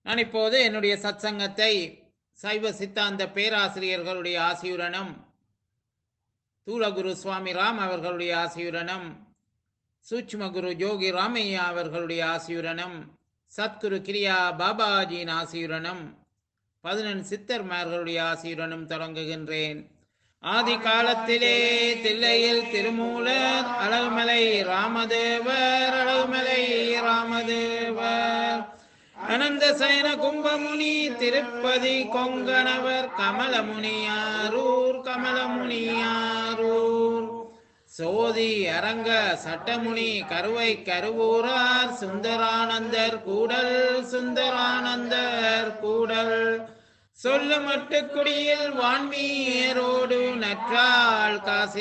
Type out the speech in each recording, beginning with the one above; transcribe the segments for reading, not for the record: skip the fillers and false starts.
நான் இப்போது என்னுடைய சத்சங்கத்தை சைவ சித்தாந்த பேராசிரியர்களுடைய ஆசியுடனும் தூலகுரு சுவாமி ராம் அவர்களுடைய ஆசியுடனும் சூட்சும குரு ஜோகி ராமையா அவர்களுடைய ஆசியுடனும் சத்குரு கிரியா பாபாஜியின் ஆசியுடனும் 11 சித்தர்மார்களுடைய ஆசியுடனும் தொடங்குகின்றேன். ஆதி காலத்திலே தில்லையில் திருமூலர் அழகுமலை ராமதேவர் அனந்த சயன கும்பமுனி திருப்பதி கொங்கணவர் கமலமுனியாரூர் சோதி அரங்க சட்டமுனி கருவை கருவூரார் சுந்தரானந்தர் கூடல் சொல்லுமட்டு குடியில் வான்மீரோடு நற்றாள்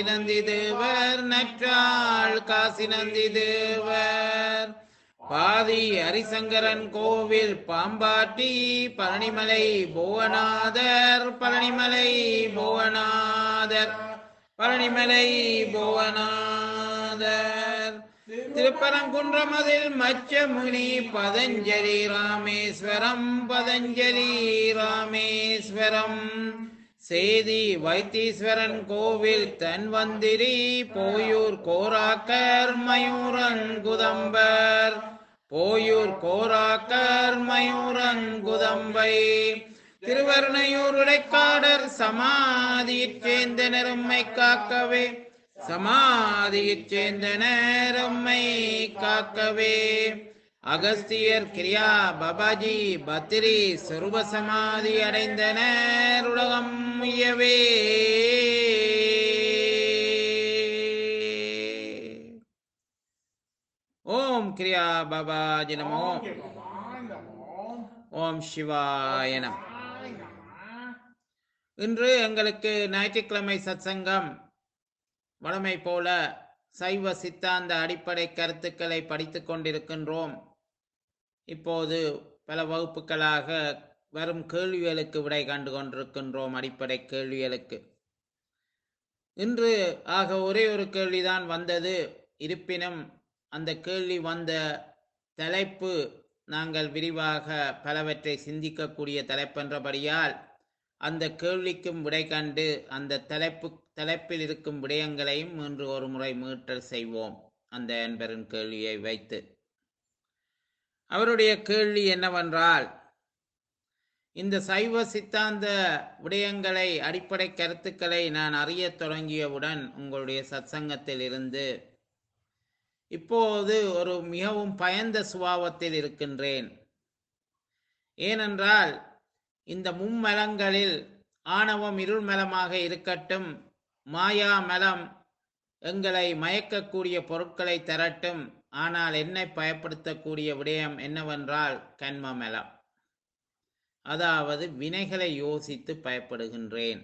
காசி நந்தி தேவர் பாதி ஹரிசங்கரன் கோவில் பாம்பாட்டி பழனிமலை புவனாதர் திருப்பரங்குன்றமதில் மச்சமுனி பதஞ்சலி ராமேஸ்வரம் சேதி வைத்தீஸ்வரன் கோவில் தன்வந்திரி போயூர் கோராக்கர் மயூரங்குதம்பை திருவருணையூர் உடைக்காடர் சமாதியிற் சேர்ந்த நெரும்மை காக்கவே அகஸ்தியர் கிரியா பாபாஜி பத்திரி சொரூப சமாதி அடைந்தனர் உலகம் உய்யவே. ஓம் கிரியா பாபாஜி நமோ. ஓம் சிவாய நம. இன்று எங்களுக்கு ஞாயிற்றுக்கிழமை சத்சங்கம் வழமை போல சைவ சித்தாந்த அடிப்படை கருத்துக்களை படித்துக் கொண்டிருக்கின்றோம். இப்போது பல வகுப்புகளாக வரும் கேள்விகளுக்கு விடை கண்டு கொண்டிருக்கின்றோம். அடிப்படை கேள்விகளுக்கு இன்று ஆக ஒரே ஒரு கேள்விதான் வந்தது. இருப்பினும் அந்த கேள்வி வந்த தலைப்பு நாங்கள் விரிவாக பலவற்றை சிந்திக்கக்கூடிய தலைப்பென்றபடியால் அந்த கேள்விக்கும் விடை கண்டு அந்த தலைப்பில் இருக்கும் விடயங்களையும் இன்று ஒரு முறை மீட்டல் செய்வோம். அந்த அன்பரின் கேள்வியை வைத்து அவருடைய கேள்வி என்னவென்றால், இந்த சைவ சித்தாந்த விடயங்களை அடிப்படை கருத்துக்களை நான் அறியத் தொடங்கியவுடன் உங்களுடைய சத்சங்கத்தில் இருந்து இப்போது ஒரு மிகவும் பயந்த சுபாவத்தில் இருக்கின்றேன். ஏனென்றால் இந்த மும்மலங்களில் ஆணவம் இருள்மலமாக இருக்கட்டும், மாயா மலம் எங்களை மயக்கக்கூடிய பொருட்களை தரட்டும், ஆனால் என்னை பயப்படுத்தக்கூடிய விடயம் என்னவென்றால் கண்மமலம், அதாவது வினைகளை யோசித்து பயப்படுகின்றேன்.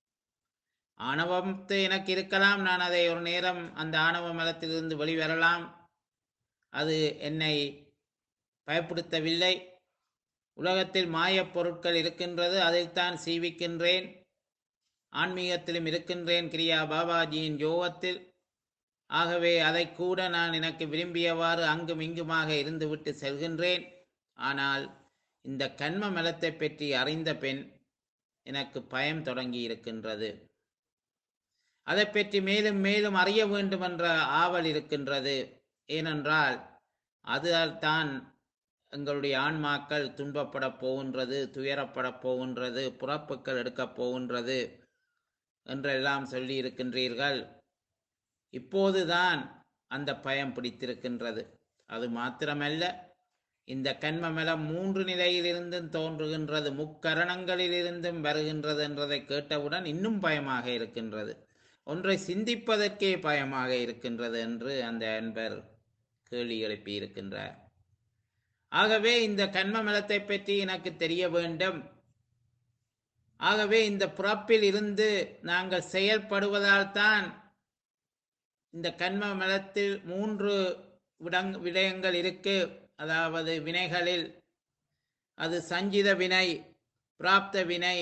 ஆணவத்து எனக்கு இருக்கலாம், நான் அதை ஒரு நேரம் அந்த ஆணவ மலத்திலிருந்து வெளிவரலாம், அது என்னை பயப்படுத்தவில்லை. உலகத்தில் மாயப் பொருட்கள் இருக்கின்றது, அதைத்தான் சீவிக்கின்றேன். ஆன்மீகத்திலும் இருக்கின்றேன், கிரியா பாபாஜியின் யோகத்தில். ஆகவே அதை கூட நான் எனக்கு விரும்பியவாறு அங்கும் இங்குமாக இருந்துவிட்டு செல்கின்றேன். ஆனால் இந்த கண்ம மலத்தை பற்றி அறிந்த பின் எனக்கு பயம் தொடங்கி இருக்கின்றது. அதை பற்றி மேலும் மேலும் அறிய வேண்டும் என்ற ஆவல் இருக்கின்றது. ஏனென்றால் அதுதான் தான் எங்களுடைய ஆன்மாக்கள் துன்பப்பட போகின்றது, துயரப்பட போகின்றது, புறப்புக்கள் எடுக்கப் போகின்றது என்றெல்லாம் சொல்லி இருக்கின்றீர்கள். இப்போதுதான் அந்த பயம் பிடித்திருக்கின்றது. அது மாத்திரமல்ல, இந்த கண்மமலம் 3 நிலையிலிருந்தும் தோன்றுகின்றது, முக்கரணங்களிலிருந்தும் வருகின்றது என்றதை கேட்டவுடன் இன்னும் பயமாக இருக்கின்றது. ஒன்றை சிந்திப்பதற்கே பயமாக இருக்கின்றது என்று அந்த அன்பர் கேள்வி எழுப்பி இருக்கின்றார். ஆகவே இந்த கண்மமலத்தை பற்றி எனக்கு தெரிய வேண்டும். ஆகவே இந்த பிறப்பில் இருந்து நாங்கள் செயல்படுவதால் தான் இந்த கண்ம மலத்தில் 3 விடயங்கள் இருக்கு. அதாவது வினைகளில் அது சஞ்சித வினை, பிராப்த வினை,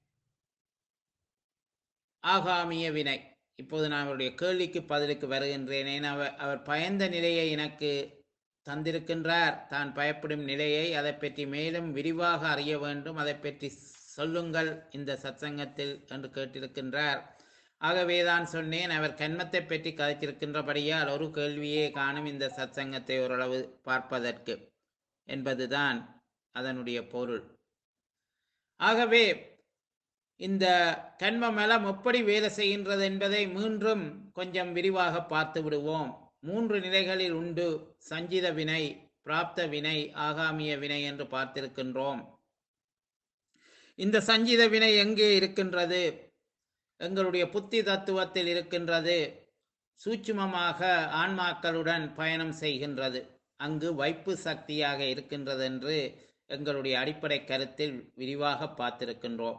ஆகாமிய வினை. இப்போது நான் அவருடைய கேள்விக்கு பதிலுக்கு வருகின்றேன். அவர் பயந்த நிலையை எனக்கு தந்திருக்கின்றார். தான் பயப்படும் நிலையை அதை பற்றி மேலும் விரிவாக அறிய வேண்டும், அதை பற்றி சொல்லுங்கள் இந்த சத்சங்கத்தில் என்று கேட்டிருக்கின்றார். ஆகவே தான் சொன்னேன், அவர் கண்மத்தை பற்றி கதைத்திருக்கின்றபடியால் ஒரு கேள்வியே காணும் இந்த சத்சங்கத்தை ஓரளவு பார்ப்பதற்கு என்பதுதான் அதனுடைய பொருள். ஆகவே இந்த கண்ம மலம் எப்படி வேலை செய்கின்றது என்பதை மீண்டும் கொஞ்சம் விரிவாக பார்த்து விடுவோம். 3 நிலைகளில் உண்டு: சஞ்சித வினை, பிராப்த வினை, ஆகாமிய வினை என்று பார்த்திருக்கின்றோம். இந்த சஞ்சித வினை எங்கே இருக்கின்றது? எங்களுடைய புத்தி தத்துவத்தில் இருக்கின்றது. சூட்சுமமாக ஆன்மாக்களுடன் பயணம் செய்கின்றது. அங்கு வைப்பு சக்தியாக இருக்கின்றது என்று எங்களுடைய அடிப்படை கருத்தில் விரிவாக பார்த்திருக்கின்றோம்.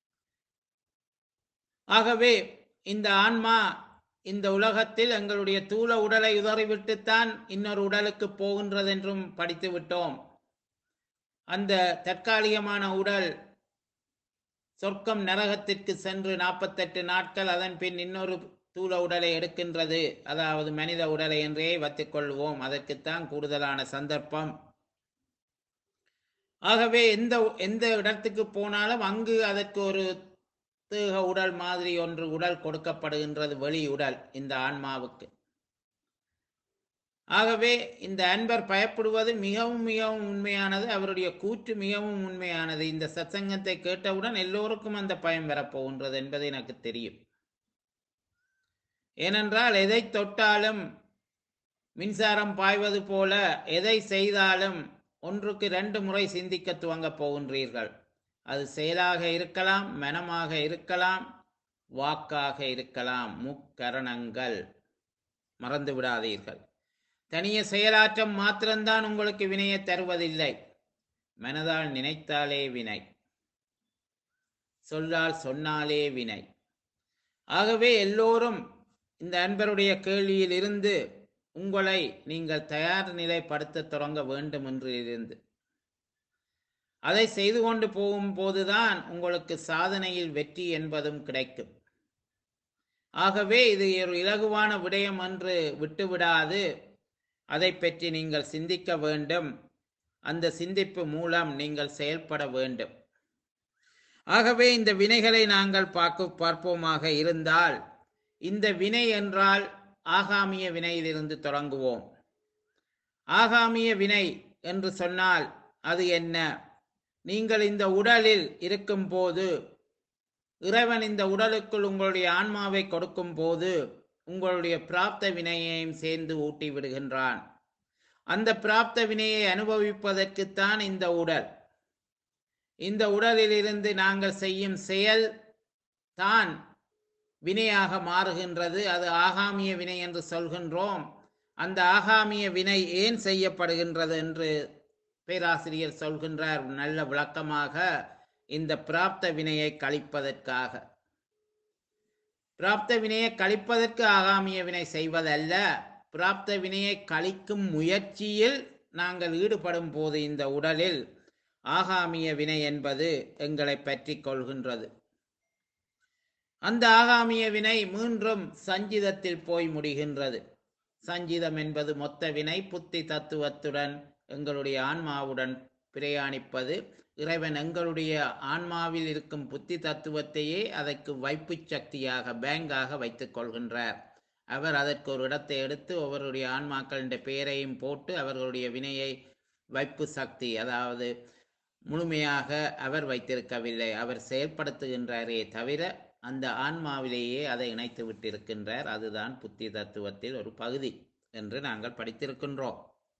ஆகவே இந்த ஆன்மா இந்த உலகத்தில் எங்களுடைய தூல உடலை உதறிவிட்டுத்தான் இன்னொரு உடலுக்கு போகின்றது என்றும் படித்து விட்டோம். அந்த தற்காலிகமான உடல் சொர்க்கம் நரகத்திற்கு சென்று 48 நாட்கள் அதன் பின் இன்னொரு தூல உடலை எடுக்கின்றது. அதாவது மனித உடலை என்றே வைத்துக் கொள்வோம். அதற்குத்தான் கூடுதலான சந்தர்ப்பம். ஆகவே எந்த இடத்துக்கு போனாலும் அங்கு அதற்கு ஒரு தேக உடல் மாதிரி ஒன்று உடல் கொடுக்கப்படுகின்றது, வெளி உடல் இந்த ஆன்மாவுக்கு. ஆகவே இந்த அன்பர் பயப்படுவது மிகவும் மிகவும் உண்மையானது. அவருடைய கூற்று மிகவும் உண்மையானது. இந்த சத்சங்கத்தை கேட்டவுடன் எல்லோருக்கும் அந்த பயம் வரப்போகின்றது என்பது எனக்கு தெரியும். ஏனென்றால் எதை தொட்டாலும் மின்சாரம் பாய்வது போல எதை செய்தாலும் ஒன்றுக்கு 2 முறை சிந்திக்க துவங்க போகின்றீர்கள். அது செயலாக இருக்கலாம், மனமாக இருக்கலாம், வாக்காக இருக்கலாம். முக்கரணங்கள் மறந்து விடாதீர்கள். தனிய செயலாற்றம் மாத்திரம்தான் உங்களுக்கு வினையை தருவதில்லை. மனதால் நினைத்தாலே வினை, சொல்லால் சொன்னாலே வினை. ஆகவே எல்லோரும் இந்த அன்பருடைய கேள்வியில் இருந்து உங்களை நீங்கள் தயார் நிலைப்படுத்த தொடங்க வேண்டும் என்று இருந்து அதை செய்து கொண்டு போகும்போதுதான் உங்களுக்கு சாதனையில் வெற்றி என்பதும் கிடைக்கும். ஆகவே இது ஒரு இலகுவான விடயம் என்று விட்டுவிடாது அதை பற்றி நீங்கள் சிந்திக்க வேண்டும். அந்த சிந்திப்பு மூலம் நீங்கள் செயல்பட வேண்டும். ஆகவே இந்த வினைகளை நாங்கள் பார்ப்போமாக இருந்தால், இந்த வினை என்றால் ஆகாமிய வினையிலிருந்து தொடங்குவோம். ஆகாமிய வினை என்று சொன்னால் அது என்ன? நீங்கள் இந்த உடலில் இருக்கும் போது, இறைவன் இந்த உடலுக்குள் உங்களுடைய ஆன்மாவை கொடுக்கும் போது உங்களுடைய பிராப்த வினையையும் சேர்ந்து ஊட்டி விடுகின்றான். அந்த பிராப்த வினையை அனுபவிப்பதற்குத்தான் இந்த உடல். இந்த உடலில் இருந்து நாங்கள் செய்யும் செயல் தான் வினையாக மாறுகின்றது. அது ஆகாமிய வினை என்று சொல்கின்றோம். அந்த ஆகாமிய வினை ஏன் செய்யப்படுகின்றது என்று பேராசிரியர் சொல்கின்றார் நல்ல விளக்கமாக. இந்த பிராப்த வினையை கழிப்பதற்காக. பிராப்த வினையை கழிப்பதற்கு ஆகாமிய வினை செய்வதல்ல. பிராப்த வினையை கழிக்கும் முயற்சியில் நாங்கள் ஈடுபடும் போது இந்த உடலில் ஆகாமிய வினை என்பது எங்களை பற்றி கொள்கின்றது. அந்த ஆகாமிய வினை மீண்டும் சஞ்சிதத்தில் போய் முடிகின்றது. சஞ்சிதம் என்பது மொத்த வினை. புத்தி தத்துவத்துடன் எங்களுடைய ஆன்மாவுடன் பிரயாணிப்பது. இறைவன் எங்களுடைய ஆன்மாவில் இருக்கும் புத்தி தத்துவத்தையே அதற்கு வைப்பு சக்தியாக, பேங்காக வைத்துக் கொள்கின்றார். அவர் அதற்கு ஒரு இடத்தை எடுத்து ஒவ்வொருடைய ஆன்மாக்களின் பெயரையும் போட்டு அவர்களுடைய வினையை வைப்பு சக்தி, அதாவது முழுமையாக அவர் வைத்திருக்கவில்லை, அவர் செயல்படுத்துகின்றாரே தவிர அந்த ஆன்மாவிலேயே அதை இணைத்து விட்டிருக்கின்றார். அதுதான் புத்தி தத்துவத்தில் ஒரு பகுதி என்று நாங்கள் படித்திருக்கின்றோம்.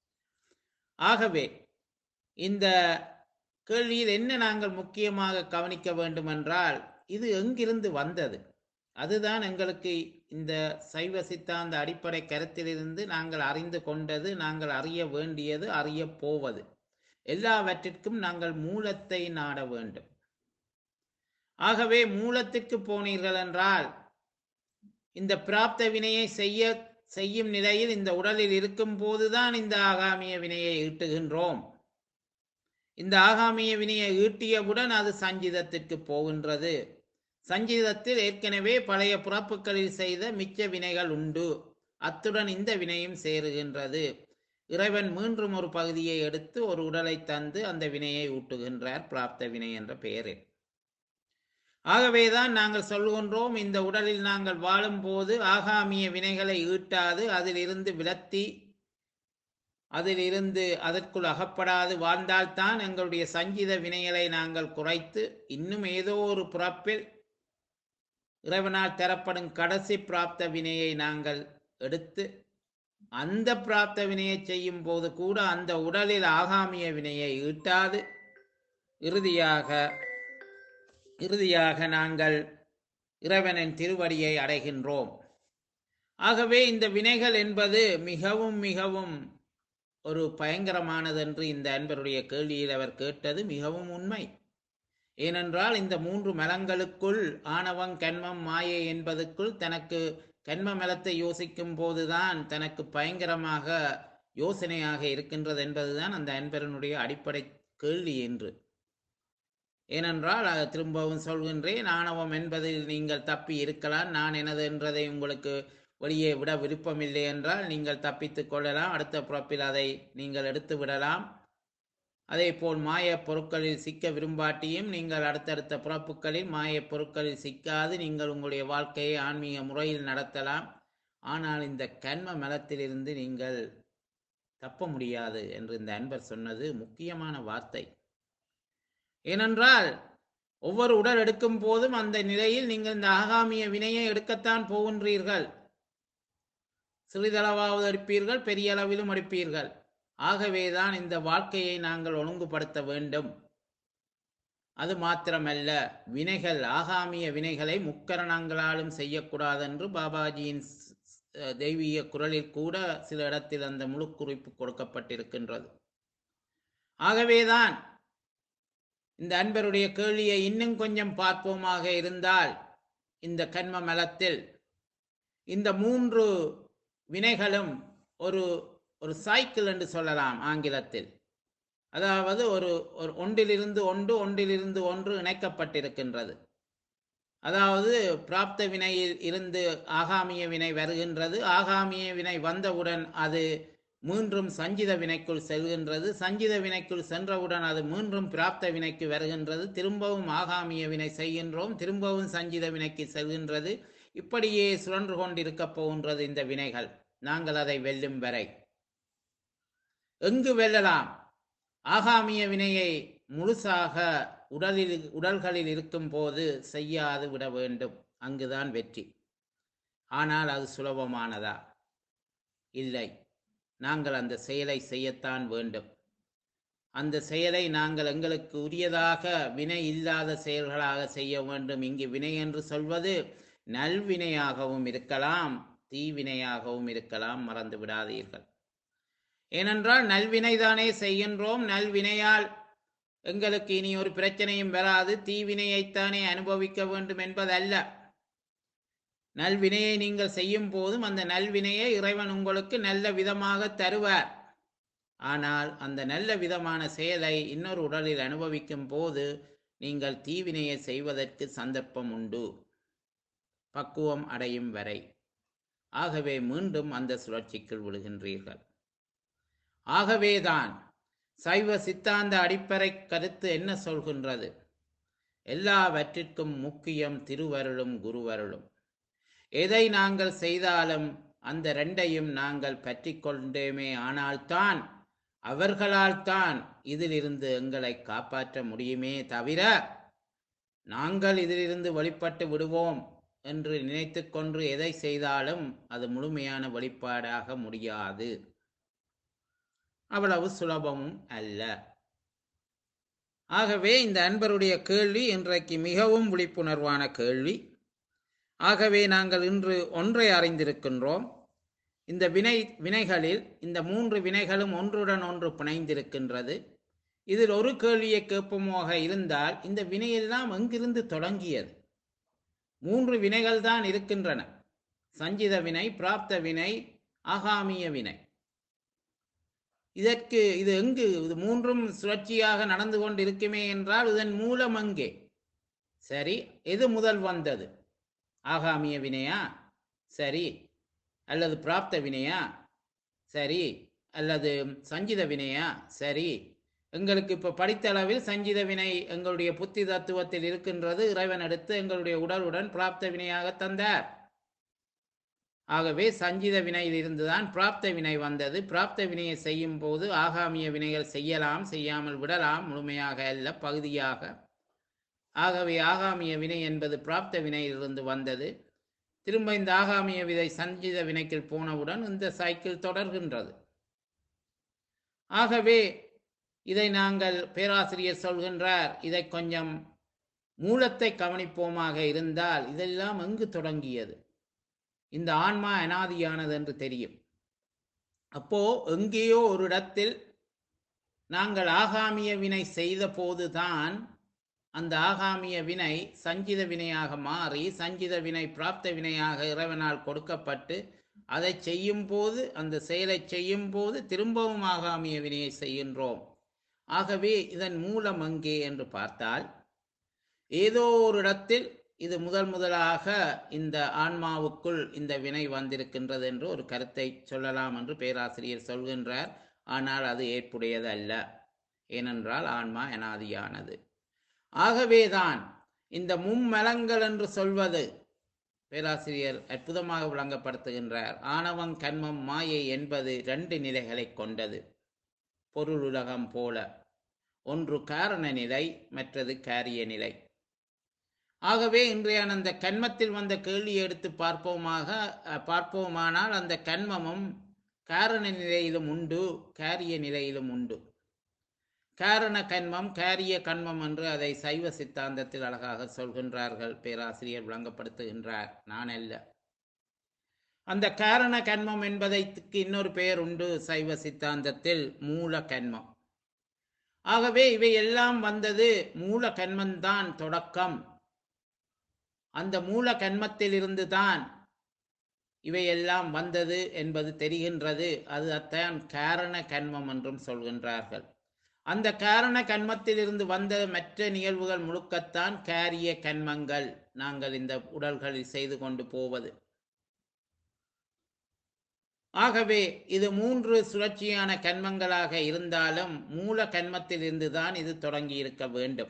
ஆகவே இந்த கேள்வியில் என்ன நாங்கள் முக்கியமாக கவனிக்க வேண்டும் என்றால், இது எங்கிருந்து வந்தது? அதுதான் எங்களுக்கு இந்த சைவ சித்தாந்த அடிப்படை கருத்திலிருந்து நாங்கள் அறிந்து கொண்டது, நாங்கள் அறிய வேண்டியது, அறிய போவது. எல்லாவற்றிற்கும் நாங்கள் மூலத்தை நாட வேண்டும். ஆகவே மூலத்திற்கு போனீர்கள் என்றால், இந்த பிராப்த வினையை செய்யும் நிலையில் இந்த உடலில் இருக்கும் போதுதான் இந்த ஆகாமிய வினையை ஈட்டுகின்றோம். இந்த ஆகாமிய வினையை ஈட்டியவுடன் அது சஞ்சிதத்திற்கு போகின்றது. சஞ்சிதத்தில் ஏற்கனவே பழைய பிறப்புகளில் செய்த மிச்ச வினைகள் உண்டு. அத்துடன் இந்த வினையும் சேருகின்றது. இறைவன் மீண்டும் ஒரு பகுதியை எடுத்து ஒரு உடலை தந்து அந்த வினையை ஊட்டுகின்றார், பிராப்த வினை என்ற பெயரில். ஆகவேதான் நாங்கள் சொல்கின்றோம், இந்த உடலில் நாங்கள் வாழும்போது ஆகாமிய வினைகளை ஈட்டாது அதிலிருந்து விலத்தி அதிலிருந்து அதற்குள் அகப்படாது வாழ்ந்தால்தான் எங்களுடைய சஞ்சித வினைகளை நாங்கள் குறைத்து இன்னும் ஏதோ ஒரு பிறப்பில் இறைவனால் தரப்படும் கடைசி பிராப்த வினையை நாங்கள் எடுத்து அந்த பிராப்த வினையை செய்யும் போது கூட அந்த உடலில் ஆகாமிய வினையை ஈட்டாது இறுதியாக இறுதியாக நாங்கள் இறைவனின் திருவடியை அடைகின்றோம். ஆகவே இந்த வினைகள் என்பது மிகவும் மிகவும் ஒரு பயங்கரமானது என்று இந்த அன்பருடைய கேள்வியில் அவர் கேட்டது மிகவும் உண்மை. ஏனென்றால் இந்த 3 மலங்களுக்குள், ஆணவம் கன்மம் மாயை என்பதற்குள் தனக்கு கன்ம மலத்தை யோசிக்கும் போதுதான் தனக்கு பயங்கரமாக யோசனையாக இருக்கின்றது என்பதுதான் அந்த அன்பரனுடைய அடிப்படை கேள்வி என்று. ஏனென்றால் திரும்பவும் சொல்கின்றேன், ஆணவம் என்பதில் நீங்கள் தப்பி இருக்கலாம், நான் எனது என்றதை உங்களுக்கு வெளியே விட விருப்பமில்லை என்றால் நீங்கள் தப்பித்துக் கொள்ளலாம், அடுத்த பிறப்பில் அதை நீங்கள் எடுத்து விடலாம். அதே போல் மாயப் பொருட்களில் சிக்க விரும்பாட்டியும் நீங்கள் அடுத்தடுத்த பிறப்புகளில் மாயப் பொருட்களில் சிக்காது நீங்கள் உங்களுடைய வாழ்க்கையை ஆன்மீக முறையில் நடத்தலாம். ஆனால் இந்த கன்ம மலத்திலிருந்து நீங்கள் தப்ப முடியாது என்று இந்த அன்பர் சொன்னது முக்கியமான வார்த்தை. ஏனென்றால் ஒவ்வொரு உடல் எடுக்கும் போதும் அந்த நிலையில் நீங்கள் இந்த ஆகாமிய வினையை எடுக்கத்தான் போகின்றீர்கள். சிறிதளவாவது எடுப்பீர்கள், பெரிய அளவிலும் எடுப்பீர்கள். ஆகவேதான் இந்த வாழ்க்கையை நாங்கள் ஒழுங்குபடுத்த வேண்டும். அது மாத்திரமல்ல, வினைகள், ஆகாமிய வினைகளை முக்கரணங்களாலும் செய்யக்கூடாது என்று பாபாஜியின் தெய்வீக குரலில் கூட சில இடத்தில் அந்த முழு குறிப்பு கொடுக்கப்பட்டிருக்கின்றது. ஆகவேதான் இந்த அன்பருடைய கேள்வியை இன்னும் கொஞ்சம் பார்ப்போமாக இருந்தால், இந்த கன்ம மலத்தில் இந்த 3 வினைகளும் ஒரு ஒரு சைக்கிள் என்று சொல்லலாம் ஆங்கிலத்தில். அதாவது ஒரு ஒன்றிலிருந்து ஒன்றிலிருந்து ஒன்று இணைக்கப்பட்டிருக்கின்றது. அதாவது பிராப்த வினையில் இருந்து ஆகாமிய வினை வருகின்றது. ஆகாமிய வினை வந்தவுடன் அது மீண்டும் சஞ்சித வினைக்குள் செல்கின்றது. சஞ்சித வினைக்குள் சென்றவுடன் அது மீண்டும் பிராப்த வினைக்கு வருகின்றது. திரும்பவும் ஆகாமிய வினை செய்கின்றோம், திரும்பவும் சஞ்சித வினைக்கு செல்கின்றது. இப்படியே சுழன்று கொண்டிருக்க போகின்றது இந்த வினைகள், நாங்கள் அதை வெல்லும் வரை. எங்கு வெல்லலாம்? ஆகாமிய வினையை முழுசாக உடல்களில் இருக்கும் போது செய்யாது விட வேண்டும், அங்குதான் வெற்றி. ஆனால் அது சுலபமானதா? இல்லை. நாங்கள் அந்த செயலை செய்யத்தான் வேண்டும். அந்த செயலை நாங்கள் எங்களுக்கு உரியதாக வினை இல்லாத செயல்களாக செய்ய வேண்டும். இங்கு வினை என்று சொல்வது நல்வினையாகவும் இருக்கலாம், தீவினையாகவும் இருக்கலாம், மறந்து விடாதீர்கள். ஏனென்றால் நல்வினைதானே செய்கின்றோம். நல்வினையால் எங்களுக்கு இனி ஒரு பிரச்சனையும் வராது, தீவினையைத்தானே அனுபவிக்க வேண்டும் என்பதல்ல. நல்வினையை நீங்கள் செய்யும் போதும் அந்த நல்வினையை இறைவன் உங்களுக்கு நல்ல விதமாக தருவார். ஆனால் அந்த நல்ல விதமான செயலை இன்னொரு உடலில் அனுபவிக்கும் போது நீங்கள் தீவினையை செய்வதற்கு சந்தர்ப்பம் உண்டு, பக்குவம் அடையும் வரை. ஆகவே மீண்டும் அந்த சுழற்சிக்குள் விழுகின்றீர்கள். ஆகவேதான் சைவ சித்தாந்த அடிப்படை கருத்து என்ன சொல்கின்றது? எல்லாவற்றிற்கும் முக்கியம் திருவருளும் குருவருளும். எதை நாங்கள் செய்தாலும் அந்த 2ஐயும் நாங்கள் பற்றி கொண்டேமே ஆனால்தான், அவர்களால் தான் இதிலிருந்து எங்களை காப்பாற்ற முடியுமே தவிர நாங்கள் இதிலிருந்து வெளிப்பட்டு விடுவோம் என்று நினைத்து கொண்டு எதை செய்தாலும் அது முழுமையான வெளிப்பாடாக முடியாது. அவ்வளவு சுலபமும் அல்ல. ஆகவே இந்த அன்பருடைய கேள்வி இன்றைக்கு மிகவும் விழிப்புணர்வான கேள்வி. ஆகவே நாங்கள் இன்று ஒன்றை அறிந்திருக்கின்றோம். இந்த வினைகளில் இந்த 3 வினைகளும் ஒன்றுடன் ஒன்று பிணைந்திருக்கின்றது. இதில் ஒரு கேள்வியை கேட்போமாக இருந்தால், இந்த வினையெல்லாம் எங்கிருந்து தொடங்கியது? 3 வினைகள் தான் இருக்கின்றன. சஞ்சித வினை, பிராப்த வினை, ஆகாமிய வினை. இது எங்கு? இது 3ம் சுழற்சியாக நடந்து கொண்டு இருக்குமே என்றால் இதன் மூலம் எங்கே? சரி, எது முதல் வந்தது? ஆகாமிய வினையா? சரி. அல்லது பிராப்த வினையா? சரி. அல்லது சஞ்சித வினையா? சரி, எங்களுக்கு இப்ப படித்த அளவில் சஞ்சித வினை எங்களுடைய புத்தி தத்துவத்தில் இருக்கின்றது. இறைவன் எடுத்து எங்களுடைய உடலுடன் பிராப்த வினையாக தந்தார். ஆகவே சஞ்சித வினையில் இருந்துதான் பிராப்த வினை வந்தது. பிராப்த வினையை செய்யும் போது ஆகாமிய வினைகள் செய்யலாம், செய்யாமல் விடலாம், முழுமையாக அல்ல, பகுதியாக. ஆகவே ஆகாமிய வினை என்பது பிராப்த வினையிலிருந்து வந்தது. திரும்ப இந்த ஆகாமிய விதை சஞ்சித வினைக்கு போனவுடன் இந்த சைக்கிள் தொடர்கின்றது. ஆகவே இதை நாங்கள், பேராசிரியர் சொல்கின்றார், இதை கொஞ்சம் மூலத்தை கவனிப்போமாக இருந்தால் இதெல்லாம் எங்கு தொடங்கியது? இந்த ஆன்மா அனாதியானது என்று தெரியும். அப்போ எங்கேயோ ஒரு இடத்தில் நாங்கள் ஆகாமிய வினை செய்த போதுதான் அந்த ஆகாமிய வினை சஞ்சித வினையாக மாறி, சஞ்சித வினை பிராப்த வினையாக இறைவனால் கொடுக்கப்பட்டு, அதை செய்யும் போது, அந்த செயலை செய்யும் போது திரும்பவும் ஆகாமிய வினையை செய்கின்றோம். ஆகவே இதன் மூலம் எங்கே என்று பார்த்தால், ஏதோ ஒரு இடத்தில் இது முதலாக இந்த ஆன்மாவுக்குள் இந்த வினை வந்திருக்கின்றது என்று ஒரு கருத்தை சொல்லலாம் என்று பேராசிரியர் சொல்கின்றார். ஆனால் அது ஏற்புடையது அல்ல. ஏனென்றால் ஆன்மா அனாதியானது. ஆகவேதான் இந்த மும்மலங்கள் என்று சொல்வது பேராசிரியர் அற்புதமாக விளங்கப்படுத்துகின்றார். ஆணவம், கண்மம், மாயை என்பது 2 நிலைகளை கொண்டது. பொருளுலகம் போல, ஒன்று காரண நிலை, மற்றது காரிய நிலை. ஆகவே இன்றைய அந்த கண்மத்தில் வந்த கேள்வியை எடுத்து பார்ப்போமானால் அந்த கண்மமும் காரண நிலையிலும் உண்டு, காரிய நிலையிலும் உண்டு. காரண கண்மம், காரிய கண்மம் என்று அதை சைவ சித்தாந்தத்தில் அழகாக சொல்கின்றார்கள். பேராசிரியர் விளங்கப்படுத்துகின்றார், நான் அல்ல. அந்த காரண கண்மம் என்பதற்கு இன்னொரு பெயர் உண்டு சைவ சித்தாந்தத்தில், மூல கண்மம். ஆகவே இவை எல்லாம் வந்தது மூல கண்மம்தான் தொடக்கம். அந்த மூல கண்மத்தில் இருந்துதான் இவையெல்லாம் வந்தது என்பது தெரிகின்றது. அது அத்தான் காரண கண்மம் என்றும் சொல்கின்றார்கள். அந்த காரண கண்மத்திலிருந்து வந்த மற்ற நிகழ்வுகள் முழுக்கத்தான் காரிய கண்மங்கள், நாங்கள் இந்த உடல்களில் செய்து கொண்டு போவது. ஆகவே இது 3 சுழற்சியான கண்மங்களாக இருந்தாலும் மூல கண்மத்தில் இருந்துதான் இது தொடங்கி இருக்க வேண்டும்.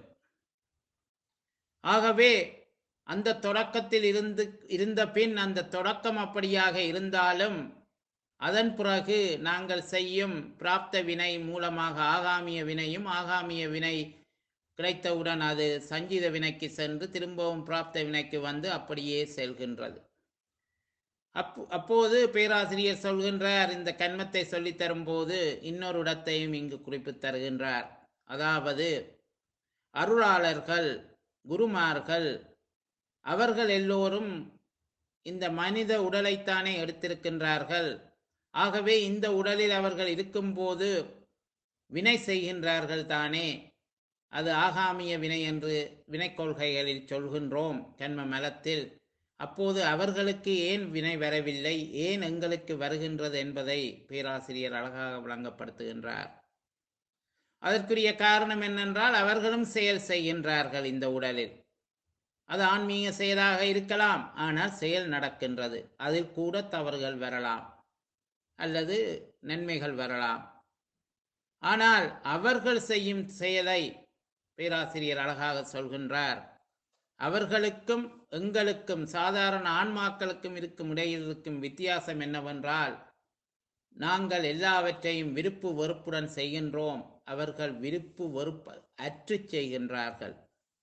ஆகவே அந்த தொடக்கத்தில் இருந்த பின் அந்த தொடக்கம் அப்படியாக இருந்தாலும் அதன் பிறகு நாங்கள் செய்யும் பிராப்த வினை மூலமாக ஆகாமிய வினையும், ஆகாமிய வினை கிடைத்தவுடன் அது சஞ்சித வினைக்கு சென்று திரும்பவும் பிராப்த வினைக்கு வந்து அப்படியே செல்கின்றது. அப்போது பேராசிரியர் சொல்கின்றார், இந்த கண்மத்தை சொல்லித் தரும்போது இன்னொரு இடத்தையும் இங்கு குறிப்பிட்டு தருகின்றார். அதாவது அருளாளர்கள், குருமார்கள், அவர்கள் எல்லோரும் இந்த மனித உடலைத்தானே எடுத்திருக்கின்றார்கள். ஆகவே இந்த உடலில் அவர்கள் இருக்கும்போது வினை செய்கின்றார்கள் தானே. அது ஆகாமிய வினை என்று வினை கொள்கைகளில் சொல்கின்றோம் கண்ம மலத்தில். அப்போது அவர்களுக்கு ஏன் வினை வரவில்லை, ஏன் எங்களுக்கு வருகின்றது என்பதை பேராசிரியர் அழகாக விளங்கப்படுத்துகின்றார். அதற்குரிய காரணம் என்னென்றால், அவர்களும் செயல் செய்கின்றார்கள் இந்த உடலில். அது ஆன்மீக செயலாக இருக்கலாம், ஆனால் செயல் நடக்கின்றது. அதில் கூட தவறுகள் வரலாம் அல்லது நன்மைகள் வரலாம். ஆனால் அவர்கள் செய்யும் செயலை பேராசிரியர் அழகாக சொல்கின்றார். அவர்களுக்கும் எங்களுக்கும், சாதாரண ஆன்மாக்களுக்கும் இடையில் இருக்கும் வித்தியாசம் என்னவென்றால், நாங்கள் எல்லாவற்றையும் விருப்பு வெறுப்புடன் செய்கின்றோம், அவர்கள் விருப்பு வெறுப்பு அற்று செய்கின்றார்கள்.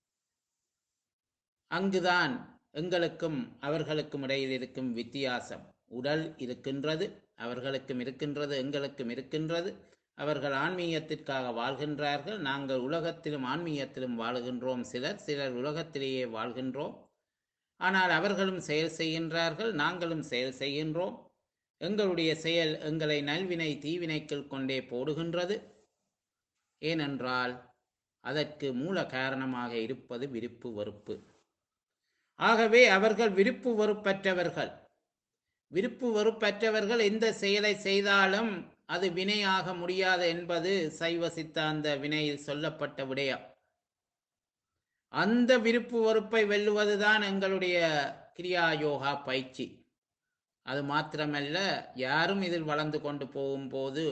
அங்குதான் எங்களுக்கும் அவர்களுக்கும் இடையில் இருக்கும் வித்தியாசம். உடல் இருக்கின்றது, அவர்களுக்கும் இருக்கின்றது, எங்களுக்கும் இருக்கின்றது. அவர்கள் ஆன்மீகத்திற்காக வாழ்கின்றார்கள், நாங்கள் உலகத்திலும் ஆன்மீகத்திலும் வாழுகின்றோம். சிலர் உலகத்திலேயே வாழ்கின்றோம். ஆனால் அவர்களும் செயல் செய்கின்றார்கள், நாங்களும் செயல் செய்கின்றோம். எங்களுடைய செயல் எங்களை நல்வினை தீவினைக்குள் கொண்டே போடுகின்றது. ஏனென்றால் அதற்கு மூல காரணமாக இருப்பது விருப்பு வெறுப்பு. ஆகவே அவர்கள் விருப்பு வெறுப்பற்றவர்கள். விருப்பு வெறுப்பற்றவர்கள் எந்த செயலை செய்தாலும் அது வினையாக முடியாது என்பது சைவ சித்தாந்த வினையில் சொல்லப்பட்ட விடயம். அந்த விருப்பு வெறுப்பை வெல்லுவதுதான் எங்களுடைய கிரியா யோகா பயிற்சி. அது மாத்திரமல்ல, யாரும் இதில் வளர்ந்து கொண்டு போகும்போது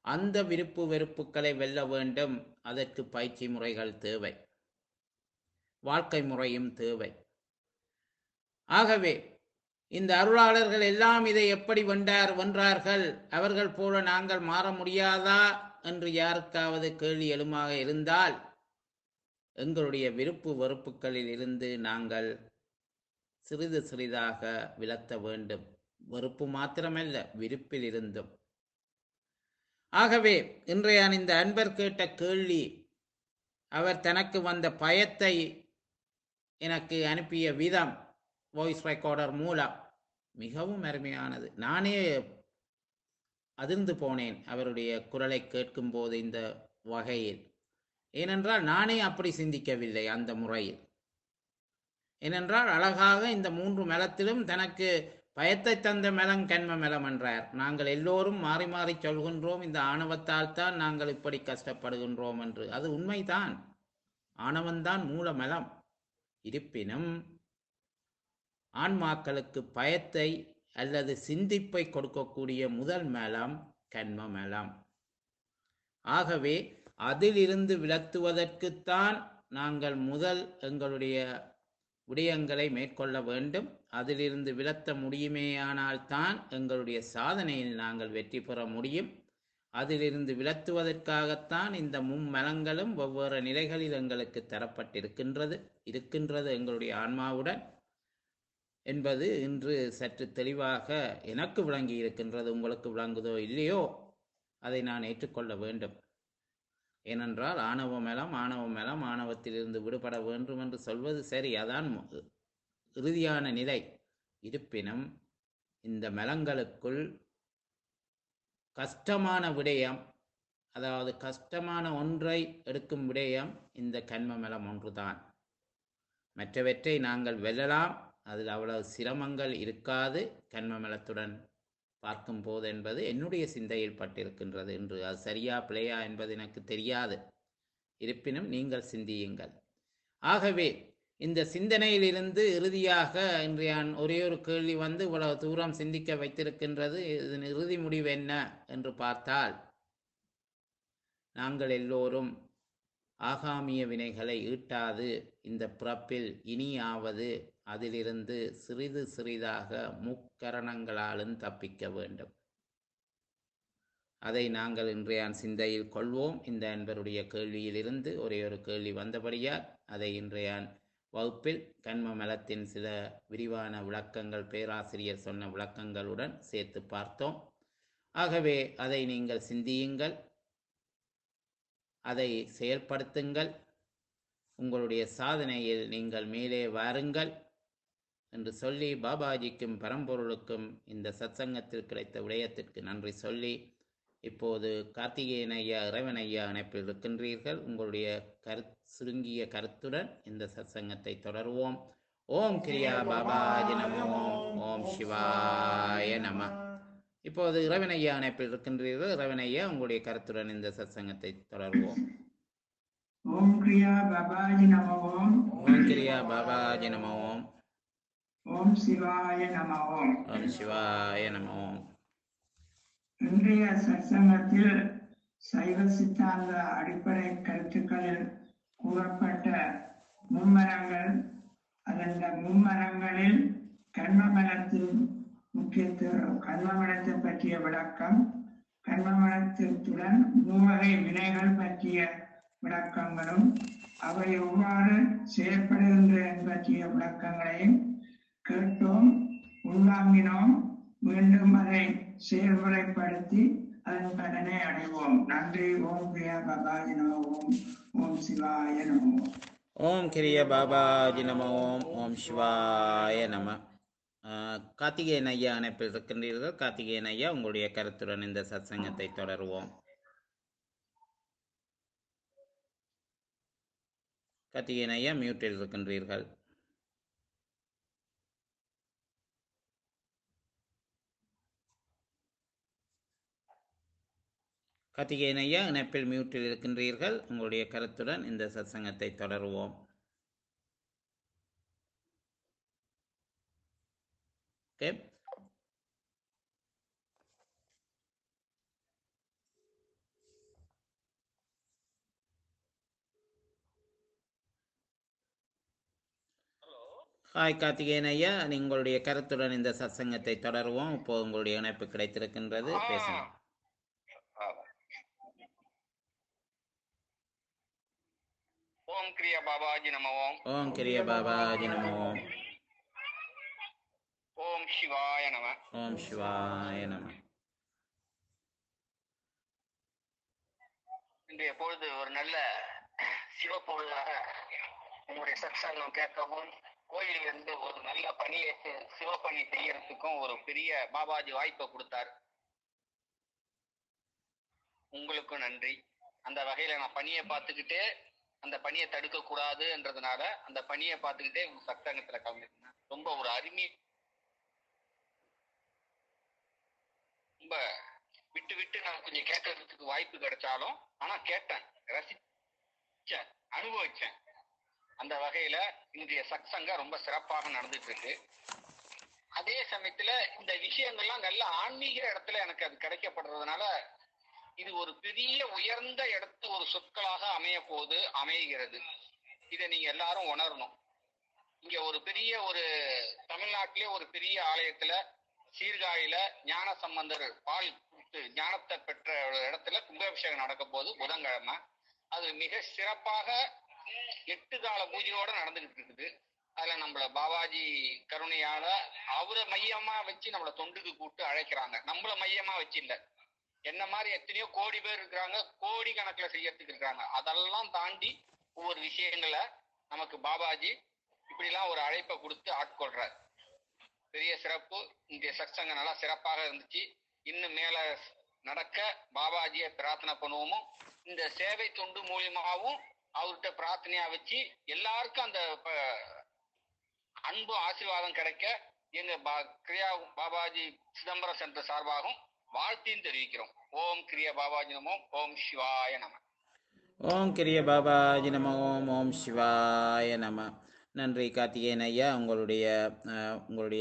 அந்த விருப்பு வெறுப்புகளை வெல்ல வேண்டும். அதற்கு பயிற்சி முறைகள் தேவை, வாழ்க்கை முறையும் தேவை. ஆகவே இந்த அருளாளர்கள் எல்லாம் இதை எப்படி வென்றார்கள், அவர்கள் போல நாங்கள் மாற முடியாதா என்று யாருக்காவது கேள்வி எழுமாக இருந்தால், எங்களுடைய விருப்பு வெறுப்புகளில் இருந்து நாங்கள் சிறிது சிறிதாக விலத்த வேண்டும். வெறுப்பு மாத்திரமல்ல, விருப்பில் இருந்தும். ஆகவே இன்றைய இந்த அன்பர் கேட்ட கேள்வி, அவர் தனக்கு வந்த பயத்தை எனக்கு அனுப்பிய விதம் வாய்ஸ் ரெக்கார்டர் மூலம் மிகவும் அருமையானது. நானே அதிர்ந்து போனேன் அவருடைய குரலை கேட்கும் போது இந்த வகையில். ஏனென்றால் நானே அப்படி சிந்திக்கவில்லை அந்த முறையில். ஏனென்றால் அழகாக இந்த 3 மலத்திலும் தனக்கு பயத்தை தந்த மலம் கண்ம மலம் என்றார். நாங்கள் எல்லோரும் மாறி மாறி சொல்கின்றோம், இந்த ஆணவத்தால் தான் நாங்கள் இப்படி கஷ்டப்படுகின்றோம் என்று. அது உண்மைதான், ஆணவன்தான் மூல மலம். இருப்பினும் ஆன்மாக்களுக்கு பயத்தை அல்லது சிந்திப்பை கொடுக்கக்கூடிய முதல் மலம் கண்ம மலம். ஆகவே அதிலிருந்து விலத்துவதற்குத்தான் நாங்கள் முதல் எங்களுடைய விடயங்களை மேற்கொள்ள வேண்டும். அதிலிருந்து விலத்த முடியுமேயானால் தான் எங்களுடைய சாதனையில் நாங்கள் வெற்றி பெற முடியும். அதிலிருந்து விலத்துவதற்காகத்தான் இந்த மும்மலங்களும் வெவ்வேறு நிலைகளில் எங்களுக்கு இருக்கின்றது எங்களுடைய ஆன்மாவுடன் என்பது இன்று சற்று தெளிவாக எனக்கு விளங்கி இருக்கின்றது. உங்களுக்கு விளங்குதோ இல்லையோ, அதை நான் ஏற்றுக்கொள்ள வேண்டும். ஏனென்றால் ஆணவ மலம் ஆணவத்திலிருந்து விடுபட வேண்டும் என்று சொல்வது சரி, அதான் இறுதியான நிலை. இருப்பினும் இந்த மலங்களுக்குள் கஷ்டமான விடயம், அதாவது கஷ்டமான ஒன்றை எடுக்கும் விடயம் இந்த கண்ம மலம் ஒன்றுதான். மற்றவற்றை நாங்கள் வெல்லலாம், அதில் அவ்வளவு சிரமங்கள் இருக்காது கண்ம மலத்துடன் பார்க்கும் போது என்பது என்னுடைய சிந்தையில் பட்டிருக்கின்றது. என்று அது சரியா பிழையா என்பது எனக்கு தெரியாது. இருப்பினும் நீங்கள் சிந்தியுங்கள். ஆகவே இந்த சிந்தனையிலிருந்து இறுதியாக இன்றைய ஒரே ஒரு கேள்வி இவ்வளவு தூரம் சிந்திக்க வைத்திருக்கின்றது. இதன் இறுதி முடிவு என்ன என்று பார்த்தால், நாங்கள் எல்லோரும் ஆகாமிய வினைகளை ஈட்டாது இந்த பிறப்பில் இனியாவது அதிலிருந்து சிறிது சிறிதாக முக்கரணங்களாலும் தப்பிக்க வேண்டும். அதை நாங்கள் இன்றைய சிந்தையில் கொள்வோம். இந்த அன்பருடைய கேள்வியிலிருந்து ஒரே ஒரு கேள்வி வந்தபடியால் அதை இன்றைய வகுப்பில் கண்ம மலத்தின் சில விரிவான விளக்கங்கள், பேராசிரியர் சொன்ன விளக்கங்களுடன் சேர்த்து பார்த்தோம். ஆகவே அதை நீங்கள் சிந்தியுங்கள், அதை செயல்படுத்துங்கள், உங்களுடைய சாதனையில் நீங்கள் மேலே வாருங்கள் என்று சொல்லி, பாபாஜிக்கும் பரம்பொருளுக்கும் இந்த சத்சங்கத்தில் கிடைத்த விடயத்திற்கு நன்றி சொல்லி, இப்போது கார்த்திகேயன் ஐயா, இறைவன் ஐயா இணைப்பில் இருக்கின்றீர்கள். உங்களுடைய சுருங்கிய கருத்துடன் இந்த சத்சங்கத்தை தொடருவோம். ஓம் கிரியா பாபாஜி நம. ஓம் சிவாய நம. இப்போது இறைவன் ஐயா இணைப்பில் இருக்கின்றீர்கள். இறைவன் ஐயா, உங்களுடைய கருத்துடன் இந்த சத்சங்கத்தை தொடருவோம். ஓம் கிரியா பாபாஜி நம. ஓம் கிரியா பாபாஜி நம. ஓம் சிவாய நம. ஓம் சிவாய நம. இன்றைய சத்சங்கத்தில் சைவ சித்தாந்த அடிப்படை கருத்துக்களில் கூறப்பட்ட மும்மரங்கள், அதன் மும்மரங்களில் கர்மமலத்தின் முக்கியத்துவம், கர்மமலத்தை பற்றிய விளக்கம், கர்மமலத்துடன் மூவகை வினைகள் பற்றிய விளக்கங்களும், அவை எவ்வாறு செயற்படுகின்றன பற்றிய விளக்கங்களையும் கேட்டோம், உள்வாங்கினோம். மீண்டும் அதை செயல்முறைப்படுத்தி அதன் பலனை அடைவோம். நன்றி. ஓம் கிரியா பாபாஜி நம. ஓம் சிவாய நம. ஓம் கிரிய பாபாஜி நம. ஓம் சிவாய நம. கார்த்திகேயன் ஐயா அணைப்பில் இருக்கின்றீர்கள். கார்த்திகேயன் ஐயா, உங்களுடைய கருத்துடன் இந்த சத்சங்கத்தை தொடருவோம். கார்த்திகேயன் ஐயா, மியூட்டில் இருக்கின்றீர்கள். கார்த்திகேயன் ஐயா, இணைப்பில் மியூட்டில் இருக்கின்றீர்கள். உங்களுடைய கருத்துடன் இந்த சத்சங்கத்தை தொடருவோம். ஓகே. ஹாய் கார்த்திகேயன் ஐயா, உங்களுடைய கருத்துடன் இந்த சத்சங்கத்தை தொடருவோம். இப்போ உங்களுடைய இணைப்பு கிடைத்திருக்கின்றது, ஆ, பேசுங்க. ஆ. ஓம் கிரியா பாபாஜி நம ஓம். ஓம் கிரிய பாபாஜி நமோ. ஓம் சிவாய நம. ஓம் சிவாய நம. இன்றைய பொழுது ஒரு நல்ல சிவப்பொழுதாக உங்களுடைய சத்சங்கம் கேட்கவும், கோயிலில் இருந்து ஒரு நல்ல பணியை சிவப்பணி செய்யறதுக்கும் ஒரு பெரிய பாபாஜி வாய்ப்பை கொடுத்தார். உங்களுக்கும் நன்றி. அந்த வகையில நான் பணியை பார்த்துக்கிட்டே அந்த பணியை தடுக்க கூடாதுன்றதுனால அந்த பணியை பார்த்துக்கிட்டே உங்க சத்சங்கத்துல கலந்துருந்தேன். ரொம்ப ஒரு ரொம்ப விட்டு விட்டு நான் கொஞ்சம் கேட்கறதுக்கு வாய்ப்பு கிடைச்சாலும் ஆனா கேட்டேன், ரசிச்சேன், அனுபவிச்சேன். அந்த வகையில இன்றைய சத்சங்கம் ரொம்ப சிறப்பாக நடந்துட்டு இருக்கு. அதே சமயத்துல இந்த விஷயங்கள்லாம் நல்ல ஆன்மீக இடத்துல எனக்கு அது கிடைக்கப்படுறதுனால இது ஒரு பெரிய உயர்ந்த இடத்து ஒரு சொற்களாக அமைகிறது. இதை நீங்க எல்லாரும் உணரணும். இங்க ஒரு பெரிய ஒரு தமிழ்நாட்டிலே ஒரு பெரிய ஆலயத்துல சீர்காழியில ஞான சம்பந்தர் பால் கொடுத்து ஞானத்தை பெற்ற இடத்துல கும்பாபிஷேகம் நடக்க போது புதன்கிழமை. அது மிக சிறப்பாக 8 கால பூஜையோட நடந்துகிட்டு இருக்குது. அதுல நம்மள பாபாஜி கருணையால அவரை மையமா வச்சு நம்மள தொண்டுக்கு கூப்பிட்டு அழைக்கிறாங்க. நம்மள மையமா வச்சு இல்ல, என்ன மாதிரி எத்தனையோ கோடி பேர் இருக்கிறாங்க, கோடி கணக்குல செய்யறதுக்கு இருக்காங்க. அதெல்லாம் தாண்டி ஒவ்வொரு விஷயங்களை நமக்கு பாபாஜி இப்படி எல்லாம் ஒரு அழைப்பை கொடுத்து ஆட்கொள்றார். பெரிய சிறப்பு. இங்க சத்சங்கம் நல்லா சிறப்பாக இருந்துச்சு. இன்னும் மேல நடக்க பாபாஜியை பிரார்த்தனை பண்ணுவோமோ. இந்த சேவை தொண்டு மூலியமாகவும் அவர்கிட்ட பிரார்த்தனையா வச்சு எல்லாருக்கும் அந்த அன்பு ஆசீர்வாதம் கிடைக்க எங்க கிரியா பாபாஜி சிதம்பரம் சென்டர் சார்பாகவும் வாழ்த்தையும் தெரிவிக்கிறோம். ஓம் கிரியா பாபாஜி நமோ. ஓம் சிவாய நம. ஓம் கிரிய பாபாஜி நம. ஓம் ஓம் சிவாய நம. நன்றி கார்த்திகேயன் ஐயா, உங்களுடைய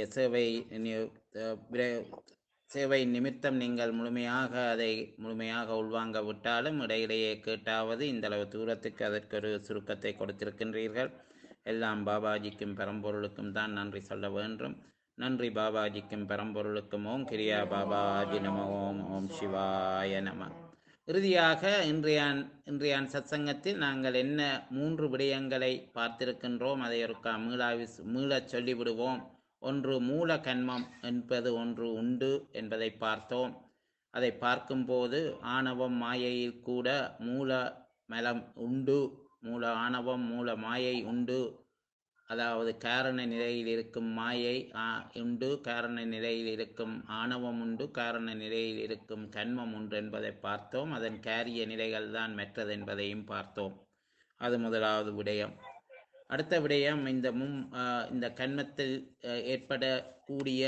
சேவை நிமித்தம் நீங்கள் அதை முழுமையாக உள்வாங்க விட்டாலும் இடையிடையே கேட்டாவது இந்தளவு தூரத்துக்கு அதற்கு ஒரு சுருக்கத்தை கொடுத்திருக்கின்றீர்கள். எல்லாம் பாபாஜிக்கும் பரம்பொருளுக்கும் தான் நன்றி சொல்ல வேண்டும். நன்றி பாபாஜிக்கும் பரம்பொருளுக்கும். ஓம் கிரியா பாபாஜி நம. ஓம் ஓம் சிவாய நம. இறுதியாக இன்றைய சத்சங்கத்தில் நாங்கள் என்ன 3 விடயங்களை பார்த்திருக்கின்றோம், அதை ஒரு மீளச் சொல்லிவிடுவோம். ஒன்று, மூல கன்மம் என்பது ஒன்று உண்டு என்பதை பார்த்தோம். அதை பார்க்கும்போது ஆணவம் மாயையில் கூட மூல மலம் உண்டு, மூல ஆணவம் மூல மாயை உண்டு. அதாவது காரண நிலையில் இருக்கும் மாயை உண்டு, காரண நிலையில் இருக்கும் ஆணவம் உண்டு, காரண நிலையில் இருக்கும் கன்மம் உண்டு என்பதை பார்த்தோம். அதன் காரிய நிலைகள் தான் மற்றது என்பதையும் பார்த்தோம். அது முதலாவது விடயம். அடுத்த விடயம், இந்த கன்மத்தில் ஏற்படக்கூடிய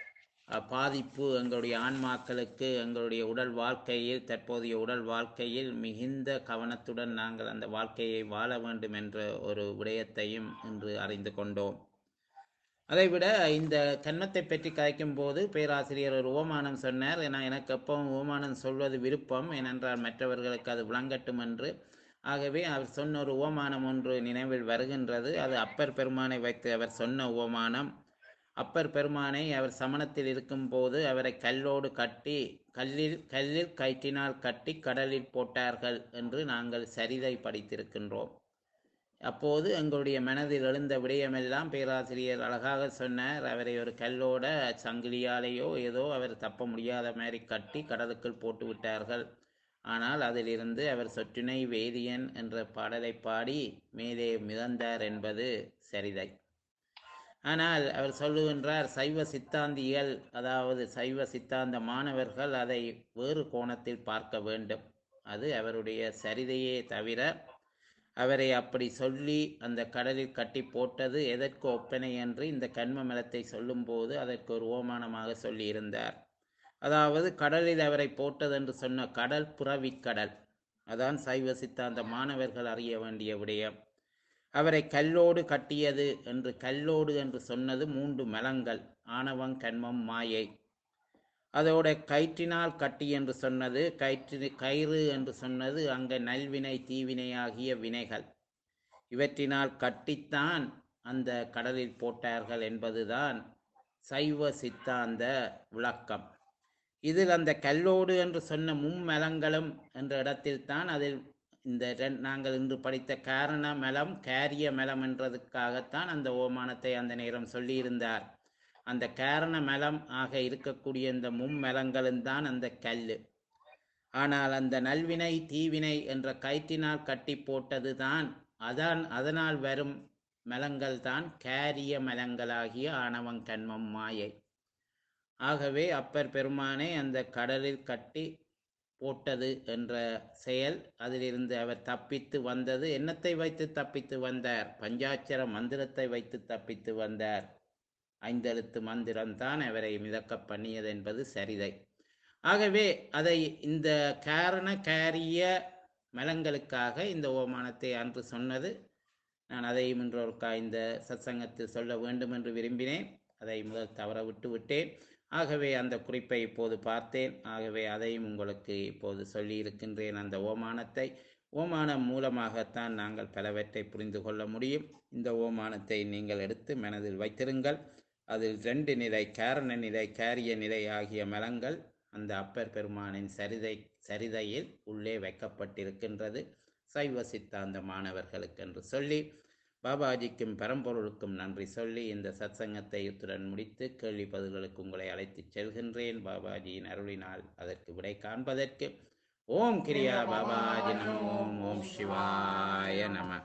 பாதிப்பு எங்களுடைய ஆன்மாக்களுக்கு எங்களுடைய தற்போதைய உடல் வாழ்க்கையில் மிகுந்த கவனத்துடன் நாங்கள் அந்த வாழ்க்கையை வாழ வேண்டும் என்ற ஒரு விடயத்தையும் இன்று அறிந்து கொண்டோம். அதைவிட இந்த கன்மத்தை பற்றி கதைக்கும் போது பேராசிரியர் ஒரு உவமானம் சொன்னார். எனக்கு எப்பவும் உவமானம் சொல்வது விருப்பம், ஏனென்றால் மற்றவர்களுக்கு அது விளங்கட்டும் என்று. ஆகவே அவர் சொன்ன ஒரு உவமானம் ஒன்று நினைவில் வருகின்றது. அது அப்பர் பெருமானை வைத்து அவர் சொன்ன உவமானம். அப்பர் பெருமானை அவர் சமணத்தில் இருக்கும் போது அவரை கல்லோடு கட்டி கல்லில் கயிற்றினால் கட்டி கடலில் போட்டார்கள் என்று நாங்கள் சரிதை படித்திருக்கின்றோம். அப்போது எங்களுடைய மனதில் எழுந்த விடயமெல்லாம் பேராசிரியர் அழகாக சொன்னார். அவரை ஒரு கல்லோட சங்கிலியாலேயோ ஏதோ அவர் தப்ப முடியாத மாதிரி கட்டி கடலுக்குள் போட்டு விட்டார்கள். ஆனால் அதிலிருந்து அவர் சொற்றுணை வேதியன் என்ற பாடலை பாடி மேலே மிதந்தார் என்பது சரிதை. ஆனால் அவர் சொல்லுகின்றார், சைவ சித்தாந்திகள், அதாவது சைவ சித்தாந்த மாணவர்கள் அதை வேறு கோணத்தில் பார்க்க வேண்டும். அது அவருடைய சரிதையே தவிர அவரை அப்படி சொல்லி அந்த கடலில் கட்டி போட்டது எதற்கு ஒப்பனை என்று இந்த கன்ம மலத்தை சொல்லும்போது அதற்கு ஒரு ஓமானமாக சொல்லியிருந்தார். அதாவது கடலில் அவரை போட்டது என்று சொன்ன கடல் புறவிக்கடல். அதான் சைவ சித்தாந்த மாணவர்கள் அறிய வேண்டிய விடயம். அவரை கல்லோடு கட்டியது என்று கல்லோடு என்று சொன்னது 3 மலங்கள், ஆணவம் கன்மம் மாயை. அதோட கயிற்றினால் கட்டி என்று சொன்னது கயிறு என்று சொன்னது அங்கே நல்வினை தீவினை ஆகிய வினைகள். இவற்றினால் கட்டித்தான் அந்த கடலில் போட்டார்கள் என்பதுதான் சைவ சித்தாந்த விளக்கம். இதில் அந்த கல்லோடு என்று சொன்ன மும்மலங்களும் என்ற இடத்தில்தான் அதில் இந்த நாங்கள் இன்று படித்த காரண மலம் காரிய மலம் என்றதுக்காகத்தான் அந்த ஓமானத்தை அந்த நேரம் சொல்லியிருந்தார். அந்த காரண மலம் ஆக இருக்கக்கூடிய இந்த மும்மலங்களும் தான் அந்த கல்லு. ஆனால் அந்த நல்வினை தீவினை என்ற கயிற்றினால் கட்டி போட்டது தான் அதனால் வரும் மலங்கள் தான் காரிய மலங்களாகிய ஆணவம் கண்மம் மாயை. ஆகவே அப்பர் பெருமானை அந்த கடலில் கட்டி போட்டது என்ற செயல், அதிலிருந்து அவர் தப்பித்து வந்தது என்னத்தை வைத்து தப்பித்து வந்தார்? பஞ்சாட்சர மந்திரத்தை வைத்து தப்பித்து வந்தார். 5 எழுத்து மந்திரம்தான் அவரை மிதக்க பண்ணியது என்பது சரிதை. ஆகவே அதை இந்த காரண காரிய மலங்களுக்காக இந்த ஓமானத்தை அன்று சொன்னது. நான் அதையும் இன்றொருக்கா இந்த சத்சங்கத்தில் சொல்ல வேண்டும் என்று விரும்பினேன். அதை முதல் தவற விட்டு விட்டேன். ஆகவே அந்த குறிப்பை இப்போது பார்த்தேன். ஆகவே அதையும் உங்களுக்கு இப்போது சொல்லியிருக்கின்றேன். அந்த ஓமானம் மூலமாகத்தான் நாங்கள் பலவற்றை புரிந்து கொள்ள முடியும். இந்த ஓமானத்தை நீங்கள் எடுத்து மனதில் வைத்திருங்கள். அதில் 2 நிலை, காரண நிலை காரிய நிலை ஆகிய மலங்கள் அந்த அப்பர் பெருமானின் சரிதையில் உள்ளே வைக்கப்பட்டிருக்கின்றது சைவ சித்தாந்த மாணவர்களுக்கு என்று சொல்லி, பாபாஜிக்கும் பரம்பொருளுக்கும் நன்றி சொல்லி இந்த சத்சங்கத்தை இத்துடன் முடித்து கேள்வி பதில்களுக்கு உங்களை அழைத்துச் செல்கின்றேன். பாபாஜியின் அருளினால் அதற்கு விடை காண்பதற்கு. ஓம் கிரியா பாபாஜி நம. ஓம் சிவாய நம.